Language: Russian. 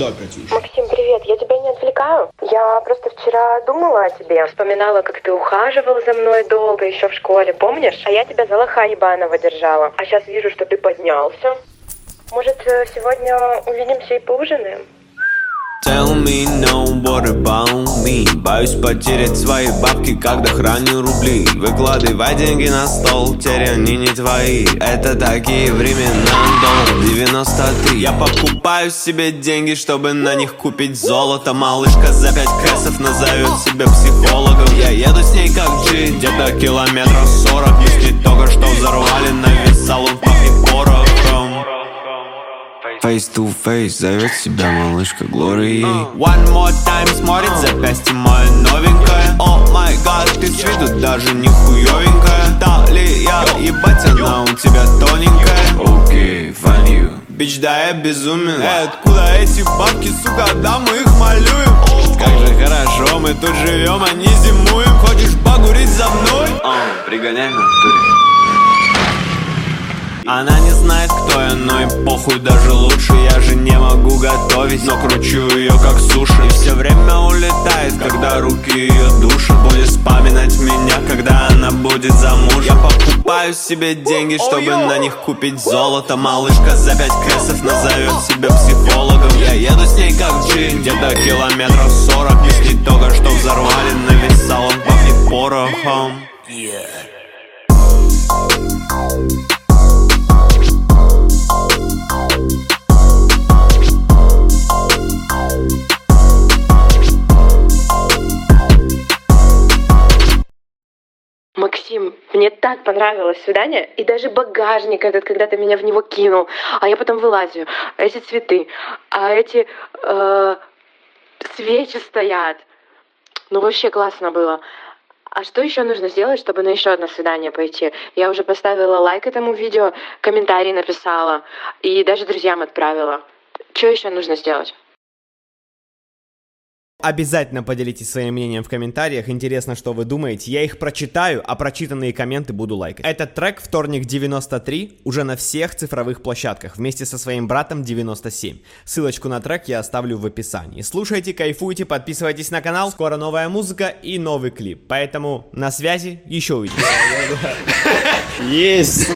дела, Катюш? Максим, привет, я тебя не отвлекаю? Я просто вчера думала о тебе, вспоминала, как ты ухаживал за мной долго еще в школе, помнишь? А я тебя за лоха ебаного держала. А сейчас вижу, что ты поднялся. Может, сегодня увидимся и поужинаем? Tell me no, what about me? Боюсь потерять свои бабки, когда храню рубли. Выкладывай деньги на стол, теперь они не твои. Это такие времена, доллар 93. Я покупаю себе деньги, чтобы на них купить золото. Малышка за 5 кэсов назовет себя психологом. Я еду с ней как G, где-то километров 40. Если только что взорвали на весь салон, пахнет порохом. Face to face, зовет себя малышка Глории. One more time смотрит запястье мое новенькое. О май гад, ты с виду даже не хуёвенькая. Талия, ебать, она у тебя тоненькая. Окей, фаню. Бич, да я безумен. Откуда эти бабки, сука, да мы их малюем. Как же хорошо, мы тут живем, а не зимуем. Хочешь погурить за мной? Пригоняй на туре. Она не знает, кто я, но и похуй, даже лучше. Я же не могу готовить, но кручу ее как суши. И все время улетает, когда руки ее душат. Будет вспоминать меня, когда она будет замужем. Я покупаю себе деньги, чтобы на них купить золото. Малышка за 5 кэсов назовет себя психологом. Я еду с ней как G, где-то километров 40. Если только что взорвали на весь салон, пахнет порохом. Максим, мне так понравилось свидание, и даже багажник этот, когда ты меня в него кинул, а я потом вылазю, эти цветы, а эти свечи стоят. Ну вообще классно было. А что еще нужно сделать, чтобы на еще одно свидание пойти? Я уже поставила лайк этому видео, комментарий написала и даже друзьям отправила. Что еще нужно сделать? Обязательно поделитесь своим мнением в комментариях, интересно, что вы думаете, я их прочитаю, а прочитанные комменты буду лайкать. Этот трек «Вторник 93» уже на всех цифровых площадках, вместе со своим братом 97. Ссылочку на трек я оставлю в описании. Слушайте, кайфуйте, подписывайтесь на канал, скоро новая музыка и новый клип, поэтому на связи, еще увидимся. Есть!